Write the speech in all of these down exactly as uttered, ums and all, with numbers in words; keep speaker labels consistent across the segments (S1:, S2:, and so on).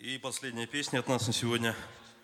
S1: И последняя песня от нас на сегодня.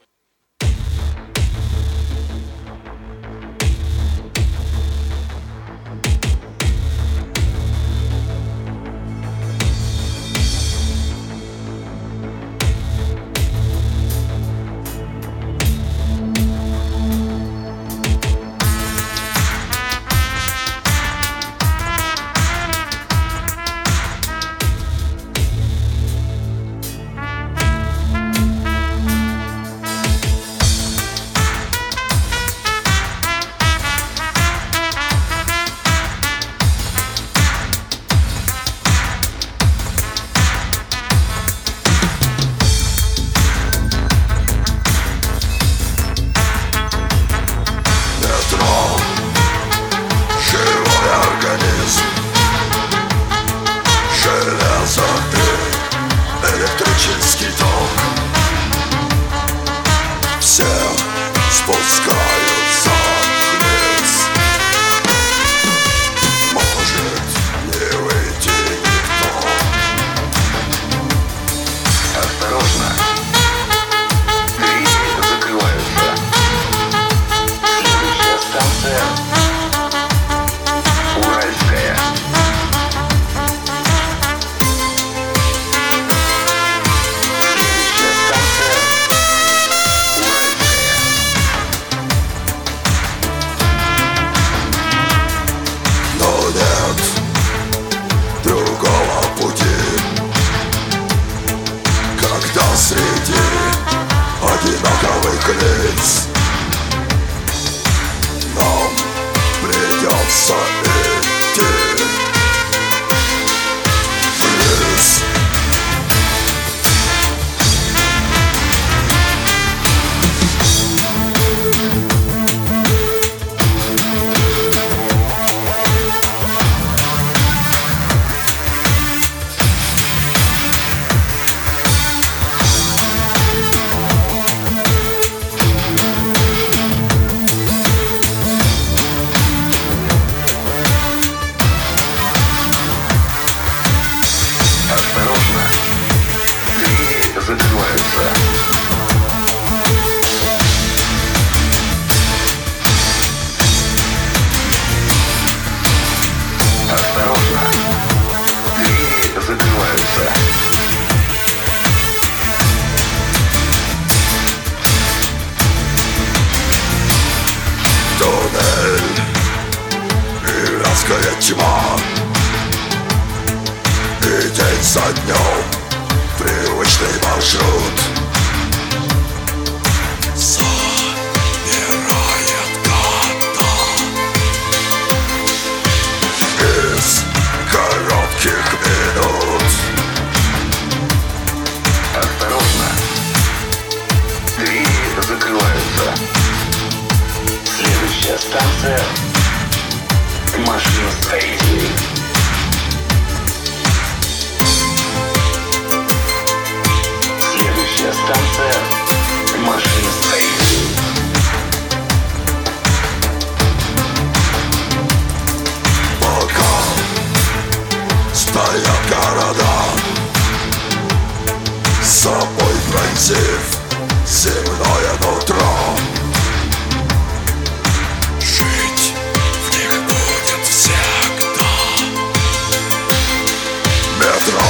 S2: Электрический ток. Все спускаются вниз. Может не выйти никто.
S3: Осторожно! Двери закрываются. Следующая станция Уральская.
S2: Среди одинаковых лиц нам придется идти вниз. Вязкая тьма, и день за днем привычный маршрут забирает года из коротких минут.
S3: Осторожно! Двери закрываются. Следующая станция Машиностроителей. Следующая станция Машиностроителей.
S2: Пока стоят города, с собой пронзив земное нутро, жить в них будет всегда. Метро.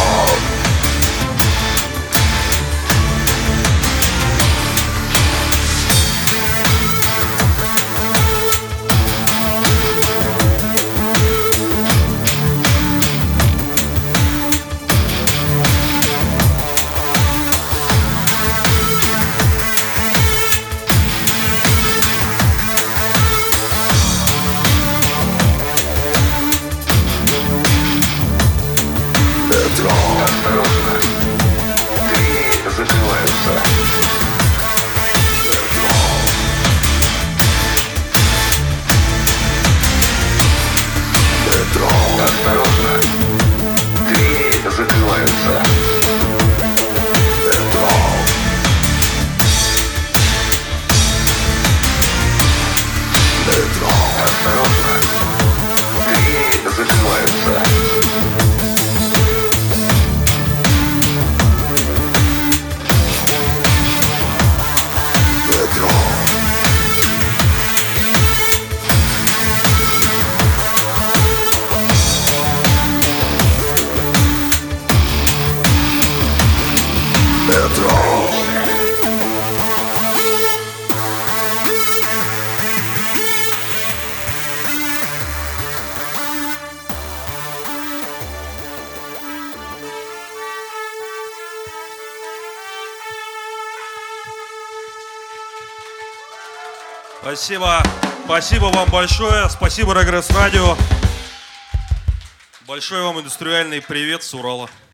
S1: Спасибо. Спасибо вам большое. Спасибо, Регресс Радио. Большой вам индустриальный привет с Урала.